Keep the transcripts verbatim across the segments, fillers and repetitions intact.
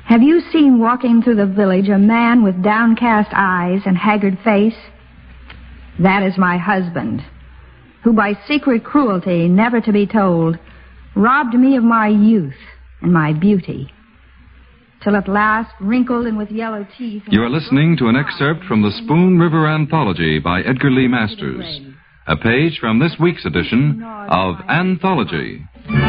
Have you seen walking through the village a man with downcast eyes and haggard face? That is my husband, who by secret cruelty, never to be told, robbed me of my youth and my beauty, till at last, wrinkled and with yellow teeth... You are listening to an excerpt from the Spoon River Anthology by Edgar Lee Masters, a page from this week's edition of Anthology.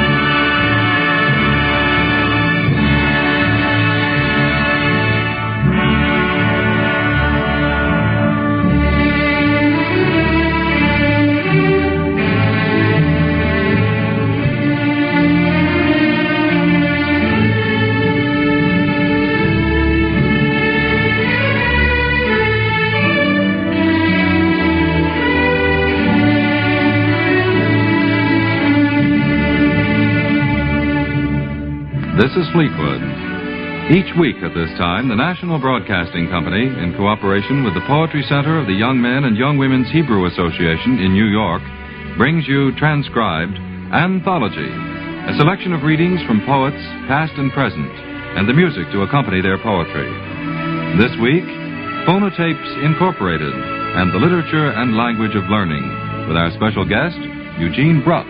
This is Fleetwood. Each week at this time, the National Broadcasting Company, in cooperation with the Poetry Center of the Young Men and Young Women's Hebrew Association in New York, brings you transcribed Anthology, a selection of readings from poets, past and present, and the music to accompany their poetry. This week, Phonotapes Incorporated and the Literature and Language of Learning, with our special guest, Eugene Bruck.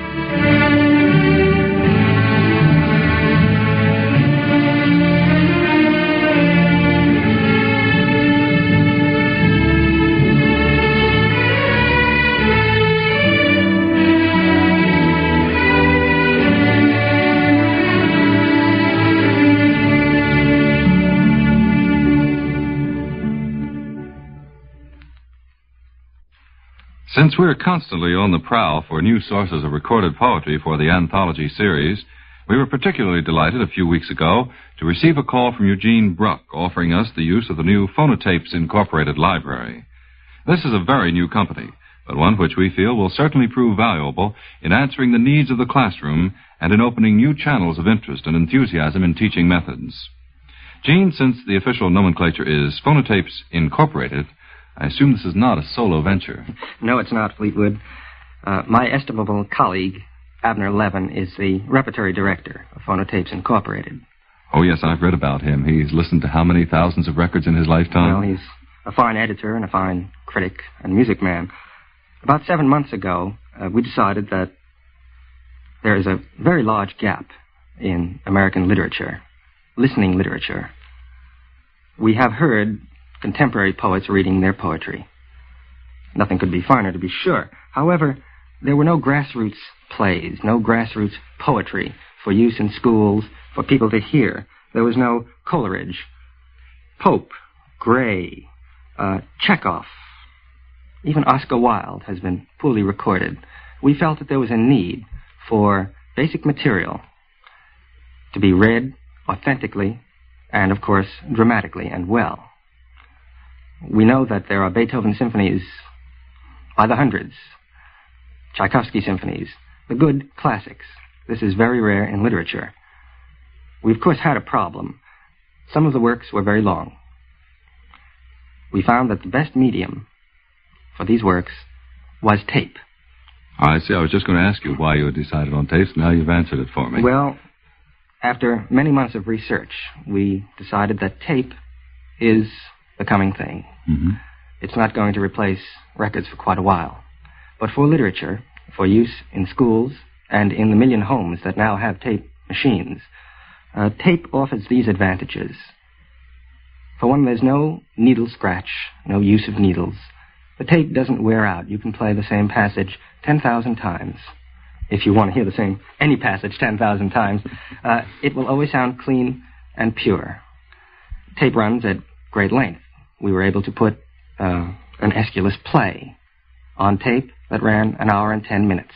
Since we're constantly on the prowl for new sources of recorded poetry for the Anthology series, we were particularly delighted a few weeks ago to receive a call from Eugene Bruck offering us the use of the new Phonotapes Incorporated library. This is a very new company, but one which we feel will certainly prove valuable in answering the needs of the classroom and in opening new channels of interest and enthusiasm in teaching methods. Gene, since the official nomenclature is Phonotapes Incorporated, I assume this is not a solo venture. No, it's not, Fleetwood. Uh, my estimable colleague, Abner Levin, is the repertory director of Phonotapes Incorporated. Oh, yes, I've read about him. He's listened to how many thousands of records in his lifetime? Well, he's a fine editor and a fine critic and music man. About seven months ago, uh, we decided that there is a very large gap in American literature, listening literature. We have heard contemporary poets reading their poetry. Nothing could be finer, to be sure. However, there were no grassroots plays, no grassroots poetry for use in schools, for people to hear. There was no Coleridge, Pope, Gray, uh, Chekhov. Even Oscar Wilde has been poorly recorded. We felt that there was a need for basic material to be read authentically and, of course, dramatically and well. We know that there are Beethoven symphonies by the hundreds, Tchaikovsky symphonies, the good classics. This is very rare in literature. We, of course, had a problem. Some of the works were very long. We found that the best medium for these works was tape. I see. I was just going to ask you why you had decided on tapes. Now you've answered it for me. Well, after many months of research, we decided that tape is the coming thing. Mm-hmm. It's not going to replace records for quite a while. But for literature, for use in schools, and in the million homes that now have tape machines, uh, tape offers these advantages. For one, there's no needle scratch, no use of needles. The tape doesn't wear out. You can play the same passage ten thousand times. If you want to hear the same, any passage ten thousand times, uh, it will always sound clean and pure. Tape runs at great length. We were able to put uh, an Aeschylus play on tape that ran an hour and ten minutes.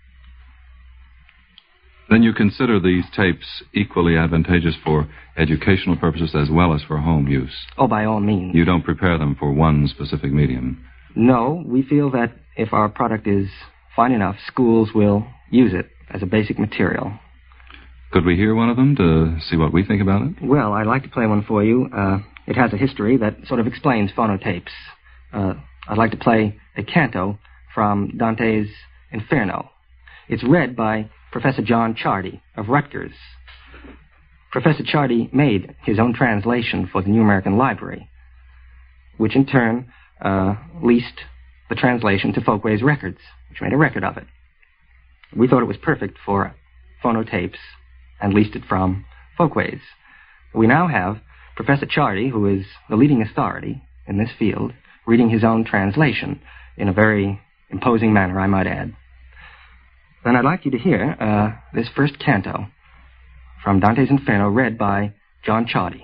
Then you consider these tapes equally advantageous for educational purposes as well as for home use? Oh, by all means. You don't prepare them for one specific medium? No, we feel that if our product is fine enough, schools will use it as a basic material. Could we hear one of them to see what we think about it? Well, I'd like to play one for you. Uh, it has a history that sort of explains phonotapes. Uh, I'd like to play a canto from Dante's Inferno. It's read by Professor John Chardy of Rutgers. Professor Chardy made his own translation for the New American Library, which in turn uh, leased the translation to Folkways Records, which made a record of it. We thought it was perfect for phonotapes and leased it from Folkways. We now have Professor Chardy, who is the leading authority in this field, reading his own translation in a very imposing manner, I might add. Then I'd like you to hear uh, this first canto from Dante's Inferno, read by John Chardy.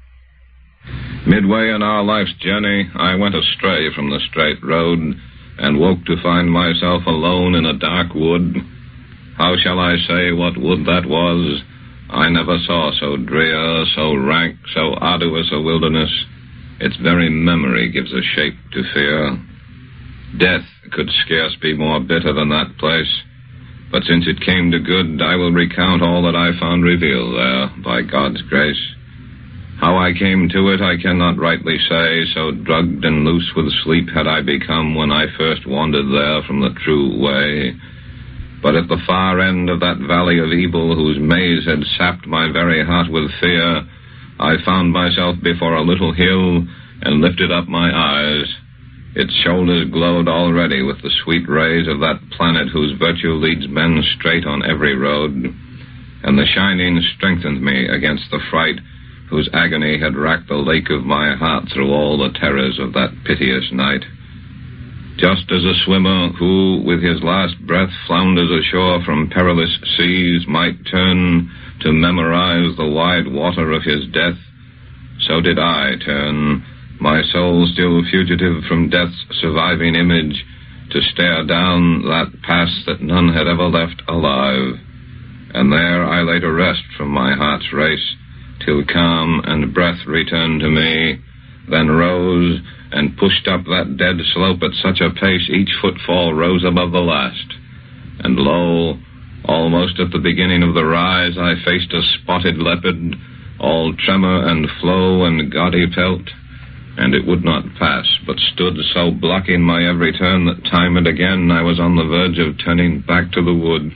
Midway in our life's journey, I went astray from the straight road and woke to find myself alone in a dark wood. How shall I say what wood that was? I never saw so drear, so rank, so arduous a wilderness. Its very memory gives a shape to fear. Death could scarce be more bitter than that place. But since it came to good, I will recount all that I found revealed there, by God's grace. How I came to it I cannot rightly say, so drugged and loose with sleep had I become when I first wandered there from the true way. But at the far end of that valley of evil, whose maze had sapped my very heart with fear, I found myself before a little hill and lifted up my eyes. Its shoulders glowed already with the sweet rays of that planet whose virtue leads men straight on every road, and the shining strengthened me against the fright whose agony had racked the lake of my heart through all the terrors of that piteous night. Just as a swimmer who, with his last breath, flounders ashore from perilous seas, might turn to memorize the wide water of his death, so did I turn, my soul still fugitive from death's surviving image, to stare down that past that none had ever left alive. And there I lay to rest from my heart's race, till calm and breath returned to me, then rose and pushed up that dead slope at such a pace each footfall rose above the last. And lo, almost at the beginning of the rise, I faced a spotted leopard, all tremor and flow and gaudy pelt, and it would not pass, but stood so blocking my every turn that time and again I was on the verge of turning back to the wood.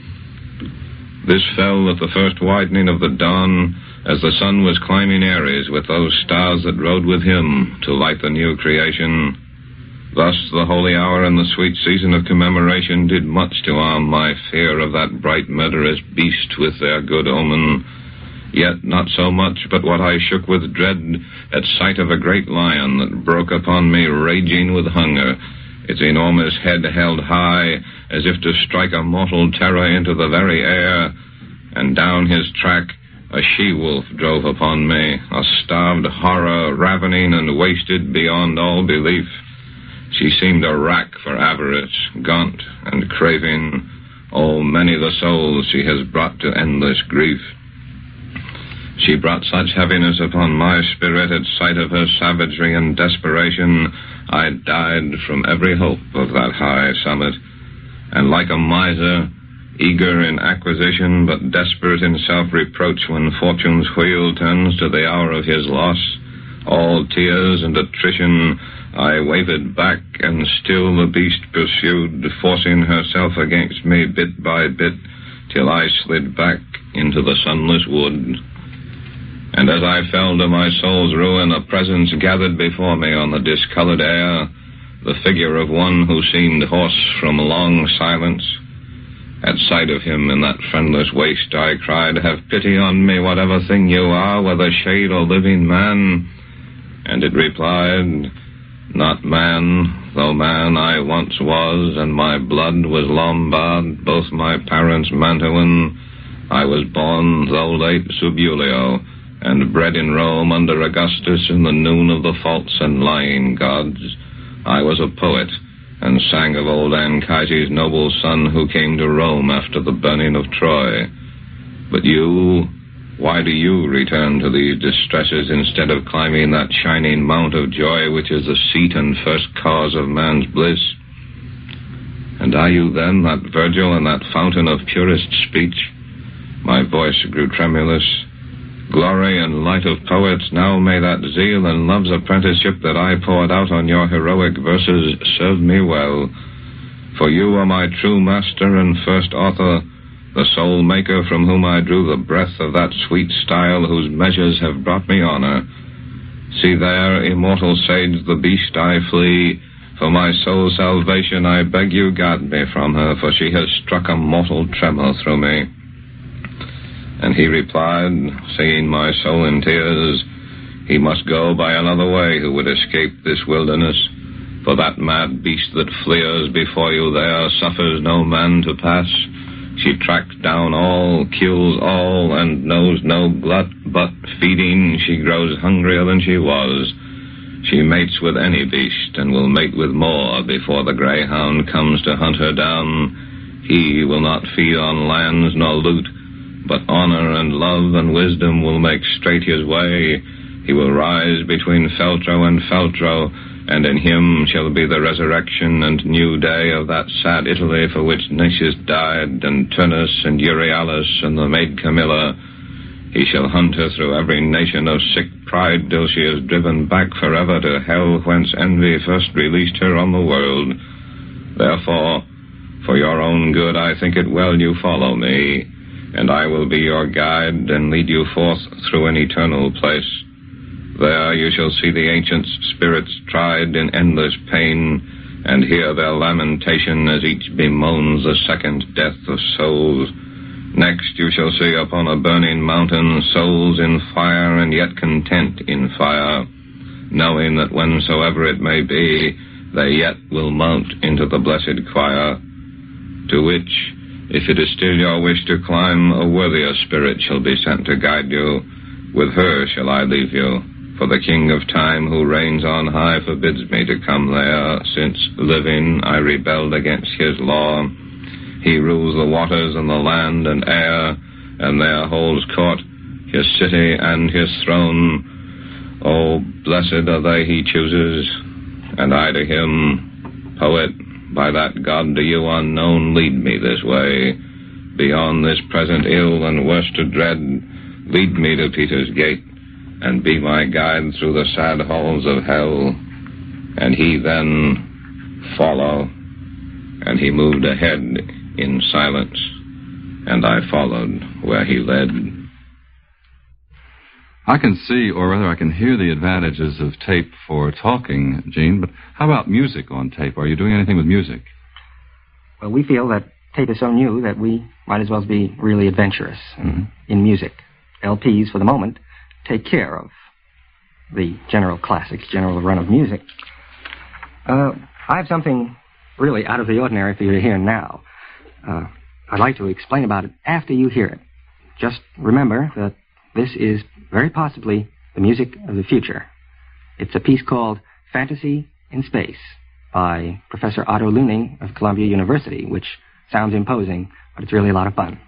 This fell at the first widening of the dawn, as the sun was climbing Aries with those stars that rode with him to light the new creation. Thus the holy hour and the sweet season of commemoration did much to arm my fear of that bright murderous beast with their good omen. Yet not so much but what I shook with dread at sight of a great lion that broke upon me raging with hunger, its enormous head held high as if to strike a mortal terror into the very air, and down his track a she-wolf drove upon me, a starved horror, ravening and wasted beyond all belief. She seemed a rack for avarice, gaunt and craving. Oh, many the souls she has brought to endless grief. She brought such heaviness upon my spirit at sight of her savagery and desperation, I died from every hope of that high summit, and like a miser, eager in acquisition, but desperate in self-reproach when fortune's wheel turns to the hour of his loss, all tears and attrition, I wavered back, and still the beast pursued, forcing herself against me bit by bit, till I slid back into the sunless wood. And as I fell to my soul's ruin, a presence gathered before me on the discolored air, the figure of one who seemed hoarse from long silence. At sight of him in that friendless waste, I cried, "Have pity on me, whatever thing you are, whether shade or living man." And it replied, "Not man, though man I once was, and my blood was Lombard, both my parents Mantuan. I was born, though late, Subulio, and bred in Rome under Augustus in the noon of the false and lying gods. I was a poet, and sang of old Anchises' noble son who came to Rome after the burning of Troy. But you, why do you return to these distresses instead of climbing that shining mount of joy which is the seat and first cause of man's bliss? And are you then that Virgil and that fountain of purest speech?" My voice grew tremulous. "Glory and light of poets, now may that zeal and love's apprenticeship that I poured out on your heroic verses serve me well. For you are my true master and first author, the sole maker from whom I drew the breath of that sweet style whose measures have brought me honor. See there, immortal sage, the beast I flee. For my soul's salvation, I beg you guard me from her, for she has struck a mortal tremor through me. And he replied, seeing my soul in tears, he must go by another way who would escape this wilderness. For that mad beast that fleers before you there suffers no man to pass. She tracks down all, kills all, and knows no glut, but feeding she grows hungrier than she was. She mates with any beast, and will mate with more before the greyhound comes to hunt her down. He will not feed on lands nor loot, but honor and love and wisdom will make straight his way. He will rise between Feltro and Feltro, and in him shall be the resurrection and new day of that sad Italy for which Nicias died, and Turnus and Euryalus and the maid Camilla. He shall hunt her through every nation of sick pride till she is driven back forever to hell whence envy first released her on the world. Therefore, for your own good, I think it well you follow me, and I will be your guide and lead you forth through an eternal place. There you shall see the ancient spirits tried in endless pain, and hear their lamentation as each bemoans the second death of souls. Next you shall see upon a burning mountain souls in fire and yet content in fire, knowing that whensoever it may be, they yet will mount into the blessed choir, to which, if it is still your wish to climb, a worthier spirit shall be sent to guide you. With her shall I leave you. For the King of Time who reigns on high forbids me to come there, since, living, I rebelled against his law. He rules the waters and the land and air, and there holds court, his city and his throne. Oh, blessed are they he chooses, and I to him. Poet, by that God to you unknown, lead me this way. Beyond this present ill and worse to dread, lead me to Peter's gate, and be my guide through the sad halls of hell. And he then follow. And he moved ahead in silence, and I followed where he led. I can see, or rather I can hear the advantages of tape for talking, Gene, but how about music on tape? Are you doing anything with music? Well, we feel that tape is so new that we might as well be really adventurous mm-hmm. in music. L Ps, for the moment, take care of the general classics, general run of music. Uh, I have something really out of the ordinary for you to hear now. Uh, I'd like to explain about it after you hear it. Just remember that this is very possibly the music of the future. It's a piece called Fantasy in Space by Professor Otto Luning of Columbia University, which sounds imposing, but it's really a lot of fun.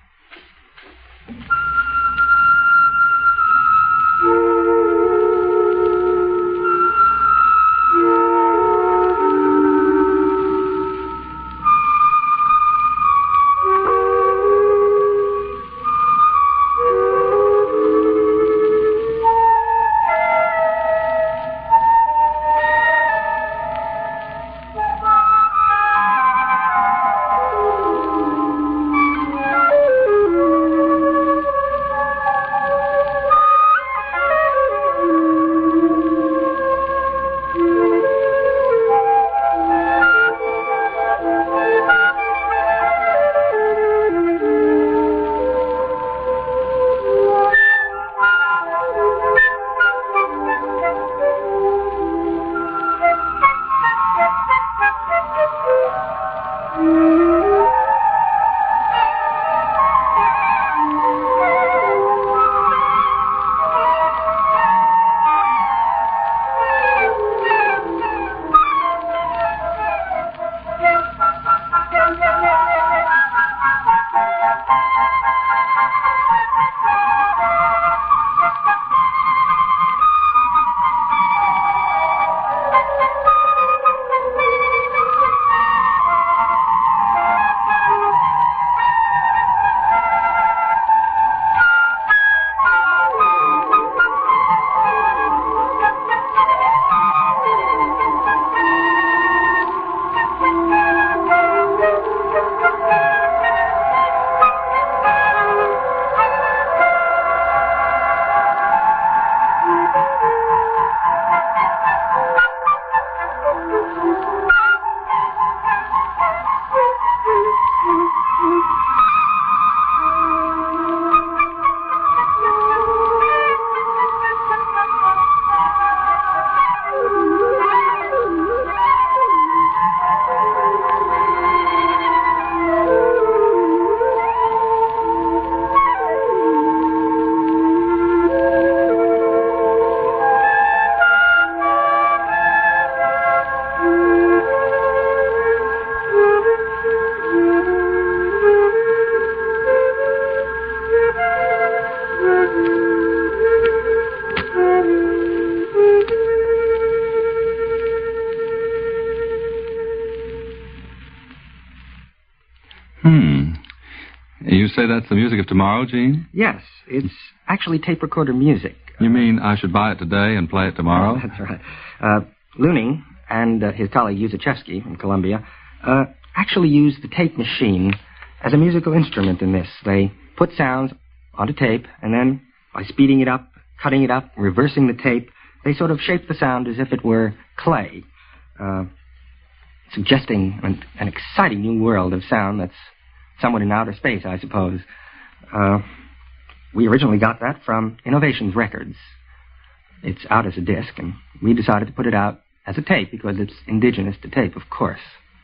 of tomorrow, Gene? Yes, it's actually tape recorder music. You mean I should buy it today and play it tomorrow? That's right. Uh, Looney and uh, his colleague Yuzachevsky from Columbia uh, actually used the tape machine as a musical instrument in this. They put sounds onto tape, and then by speeding it up, cutting it up, reversing the tape, they sort of shaped the sound as if it were clay, uh, suggesting an, an exciting new world of sound that's somewhat in outer space, I suppose. Uh, we originally got that from Innovations Records. It's out as a disc, and we decided to put it out as a tape because it's indigenous to tape, of course.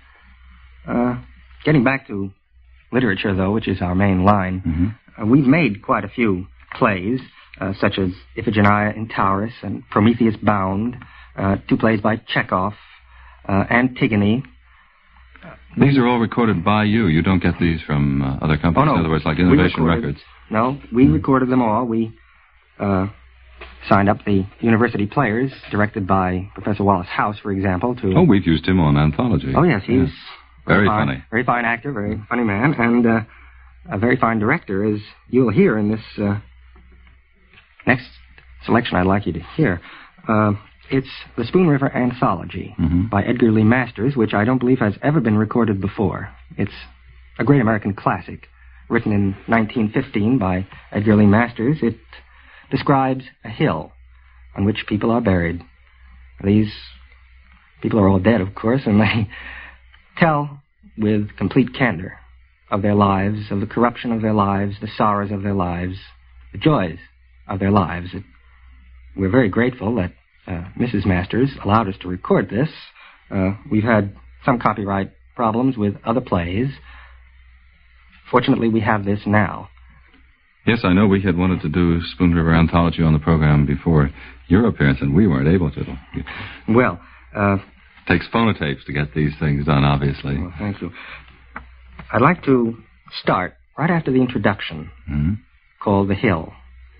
Uh, getting back to literature, though, which is our main line, mm-hmm. uh, we've made quite a few plays, uh, such as Iphigenia in Tauris and Prometheus Bound, uh, two plays by Chekhov, uh, Antigone. These are all recorded by you. You don't get these from uh, other companies. Oh, no. In other words, like Innovation recorded, Records. No, we mm. recorded them all. We uh, signed up the University Players, directed by Professor Wallace House, for example, to... Oh, we've used him on Anthology. Oh, yes, he's... Yes. Very fine, funny. Very fine actor, very funny man, and uh, a very fine director, as you'll hear in this uh, next selection I'd like you to hear. Uh, it's the Spoon River Anthology mm-hmm. by Edgar Lee Masters, which I don't believe has ever been recorded before. It's a great American classic, written in nineteen fifteen by Edgar Lee Masters. It describes a hill on which people are buried. These people are all dead, of course, and they tell with complete candor of their lives, of the corruption of their lives, the sorrows of their lives, the joys of their lives. It, we're very grateful that uh, Missus Masters allowed us to record this. Uh, we've had some copyright problems with other plays. Fortunately, we have this now. Yes, I know we had wanted to do Spoon River Anthology on the program before your appearance, and we weren't able to. Well, uh... It takes phonotapes to get these things done, obviously. Well, thank you. I'd like to start right after the introduction, mm-hmm. called The Hill.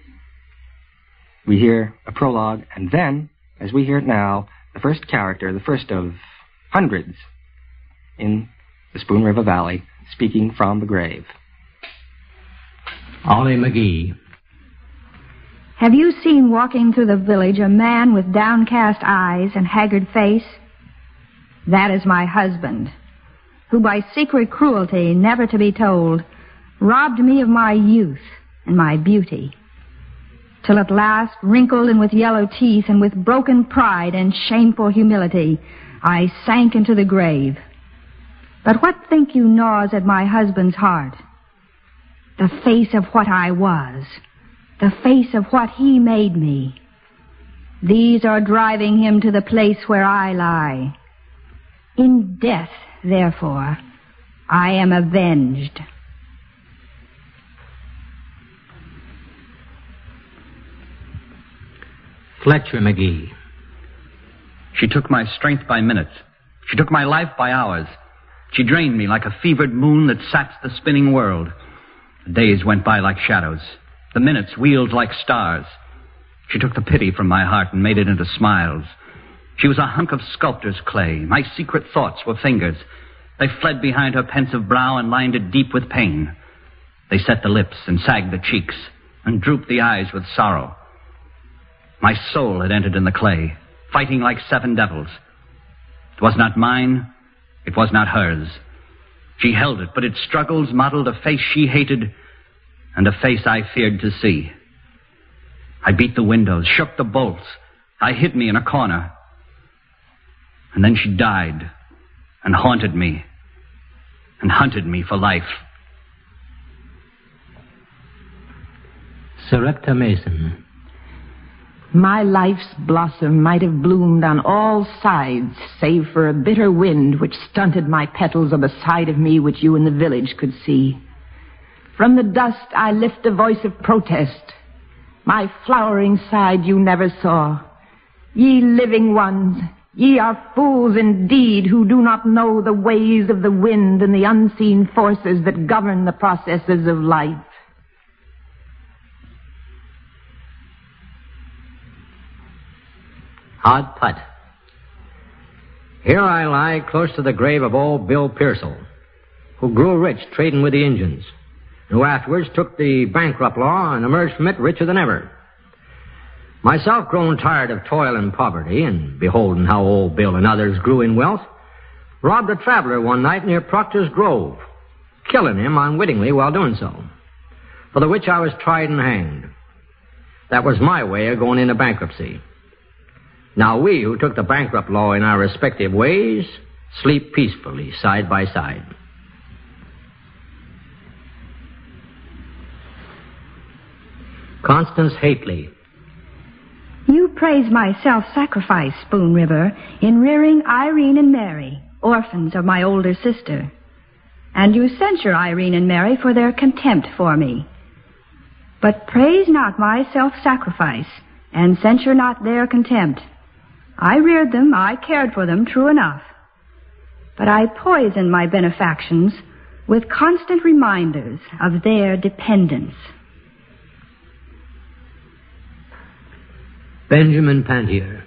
We hear a prologue, and then, as we hear it now, the first character, the first of hundreds in the Spoon River Valley, speaking from the grave. Ollie McGee. Have you seen walking through the village a man with downcast eyes and haggard face? That is my husband, who by secret cruelty, never to be told, robbed me of my youth and my beauty, till at last, wrinkled and with yellow teeth and with broken pride and shameful humility, I sank into the grave. But what think you gnaws at my husband's heart? The face of what I was, the face of what he made me. These are driving him to the place where I lie. In death, therefore, I am avenged. Fletcher McGee. She took my strength by minutes. She took my life by hours. She drained me like a fevered moon that saps the spinning world. The days went by like shadows. The minutes wheeled like stars. She took the pity from my heart and made it into smiles. She was a hunk of sculptor's clay. My secret thoughts were fingers. They fled behind her pensive brow and lined it deep with pain. They set the lips and sagged the cheeks and drooped the eyes with sorrow. My soul had entered in the clay, fighting like seven devils. It was not mine. It was not hers. She held it, but its struggles modeled a face she hated and a face I feared to see. I beat the windows, shook the bolts. I hid me in a corner. And then she died and haunted me and hunted me for life. Sarepta Mason. My life's blossom might have bloomed on all sides, save for a bitter wind which stunted my petals of a side of me which you in the village could see. From the dust I lift a voice of protest. My flowering side you never saw. Ye living ones, ye are fools indeed who do not know the ways of the wind and the unseen forces that govern the processes of life. Odd Putt. Here I lie close to the grave of old Bill Pearsall, who grew rich trading with the Indians, who afterwards took the bankrupt law and emerged from it richer than ever. Myself, grown tired of toil and poverty, and beholding how old Bill and others grew in wealth, robbed a traveler one night near Proctor's Grove, killing him unwittingly while doing so, for the which I was tried and hanged. That was my way of going into bankruptcy. Now we, who took the bankrupt law in our respective ways, sleep peacefully side by side. Constance Hately. You praise my self-sacrifice, Spoon River, in rearing Irene and Mary, orphans of my older sister. And you censure Irene and Mary for their contempt for me. But praise not my self-sacrifice, and censure not their contempt. I reared them, I cared for them, true enough. But I poisoned my benefactions with constant reminders of their dependence. Benjamin Pantier.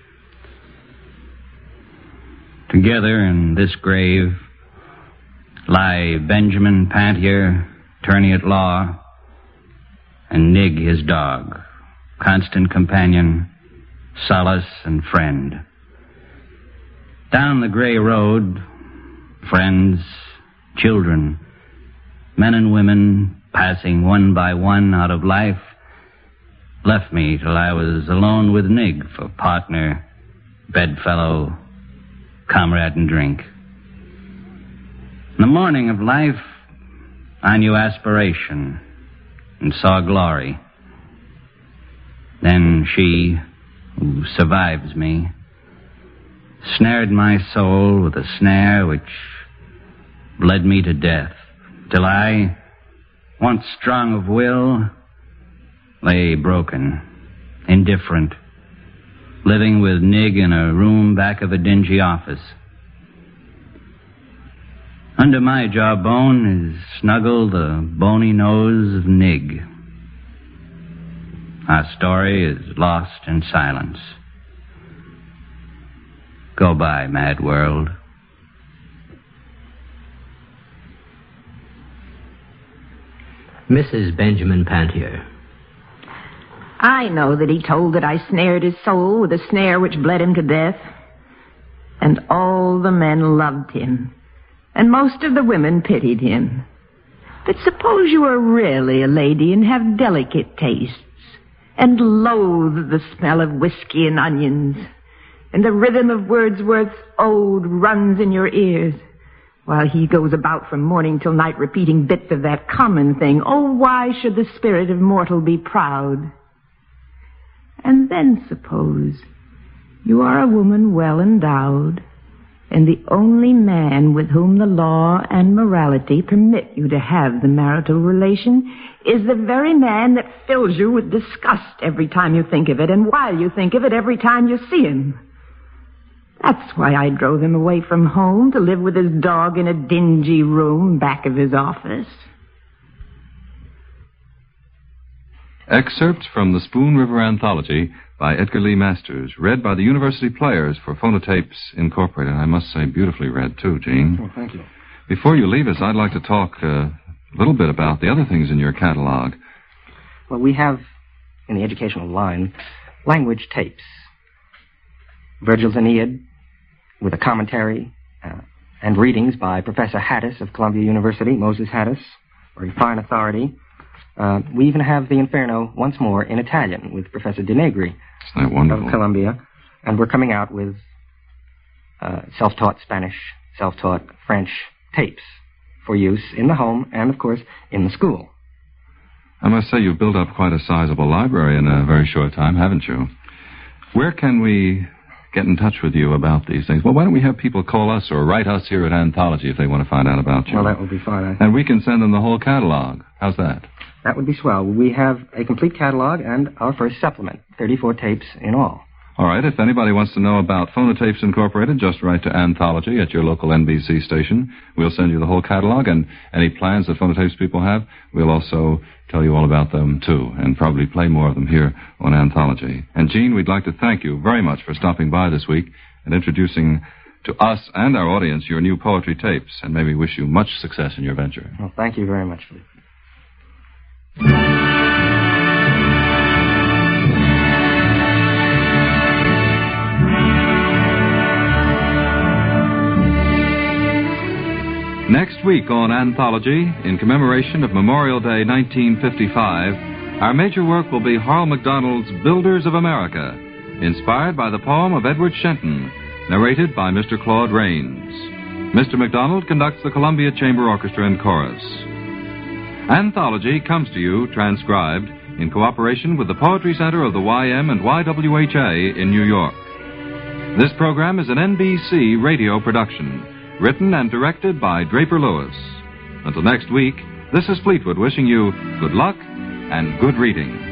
Together in this grave lie Benjamin Pantier, attorney at law, and Nig, his dog, constant companion, solace and friend. Down the gray road, friends, children, men and women passing one by one out of life, left me till I was alone with Nig for partner, bedfellow, comrade in drink. In the morning of life, I knew aspiration and saw glory. Then she, who survives me, snared my soul with a snare which led me to death, till I, once strong of will, lay broken, indifferent, living with Nig in a room back of a dingy office. Under my jawbone is snuggled the bony nose of Nig. Our story is lost in silence. Go by, mad world. Missus Benjamin Pantier. I know that he told that I snared his soul with a snare which bled him to death. And all the men loved him, and most of the women pitied him. But suppose you are really a lady and have delicate tastes, and loathe the smell of whiskey and onions, and the rhythm of Wordsworth's ode runs in your ears, while he goes about from morning till night repeating bits of that common thing. Oh, why should the spirit of mortal be proud? And then suppose you are a woman well endowed, and the only man with whom the law and morality permit you to have the marital relation is the very man that fills you with disgust every time you think of it, and while you think of it, every time you see him. That's why I drove him away from home to live with his dog in a dingy room back of his office. Excerpts from the Spoon River Anthology by Edgar Lee Masters, read by the University Players for Phonotapes Incorporated. I must say, beautifully read, too, Gene. Well, thank you. Before you leave us, I'd like to talk uh, a little bit about the other things in your catalog. Well, we have, in the educational line, language tapes. Virgil's Aeneid, with a commentary, uh, and readings by Professor Hattis of Columbia University, Moses Hattis, very fine authority. Uh, we even have the Inferno once more in Italian with Professor De Negri Isn't that wonderful? of Columbia. And we're coming out with uh, self-taught Spanish, self-taught French tapes for use in the home and, of course, in the school. I must say you've built up quite a sizable library in a very short time, haven't you? Where can we get in touch with you about these things? Well, why don't we have people call us or write us here at Anthology if they want to find out about you? Well, that would be fine. And we can send them the whole catalog. How's that? That would be swell. We have a complete catalog and our first supplement, thirty-four tapes in all. All right, if anybody wants to know about Phonotapes Incorporated, just write to Anthology at your local N B C station. We'll send you the whole catalog, and any plans that Phonotapes people have, we'll also tell you all about them, too, and probably play more of them here on Anthology. And, Gene, we'd like to thank you very much for stopping by this week and introducing to us and our audience your new poetry tapes, and maybe wish you much success in your venture. Well, thank you very much, Philip. Next week on Anthology, in commemoration of Memorial Day nineteen fifty-five, our major work will be Harl MacDonald's Builders of America, inspired by the poem of Edward Shenton, narrated by Mister Claude Rains. Mister MacDonald conducts the Columbia Chamber Orchestra and Chorus. Anthology comes to you, transcribed, in cooperation with the Poetry Center of the Y M and Y W H A in New York. This program is an N B C radio production, written and directed by Draper Lewis. Until next week, this is Fleetwood wishing you good luck and good reading.